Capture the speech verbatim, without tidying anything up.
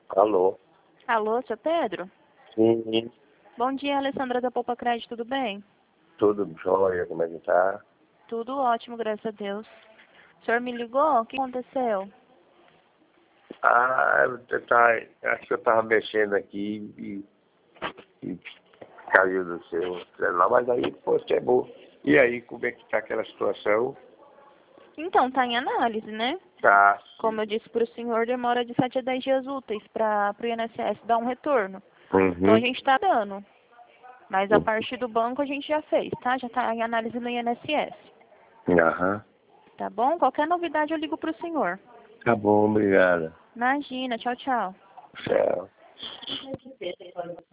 Alô? Alô, seu Pedro? Sim, Bom dia, Alessandra da Poupa Crédito, tudo bem? tudo jóia, como é que tá? Tudo ótimo, graças a Deus. O senhor me ligou? O que aconteceu? Ah, você tá, acho que eu tava mexendo aqui e, e caiu do seu celular, mas aí você é bom. E aí, como é que tá aquela situação? Então, tá em análise, né? Tá, Como eu disse para o senhor, demora de sete a dez dias úteis para o I N S S dar um retorno. Então, a uhum. gente está dando. Mas a parte do banco a gente já fez, tá? Já está em análise no I N S S. Aham. Tá bom? Qualquer novidade eu ligo para o senhor. Tá bom, obrigado. Imagina, tchau, tchau. Tchau.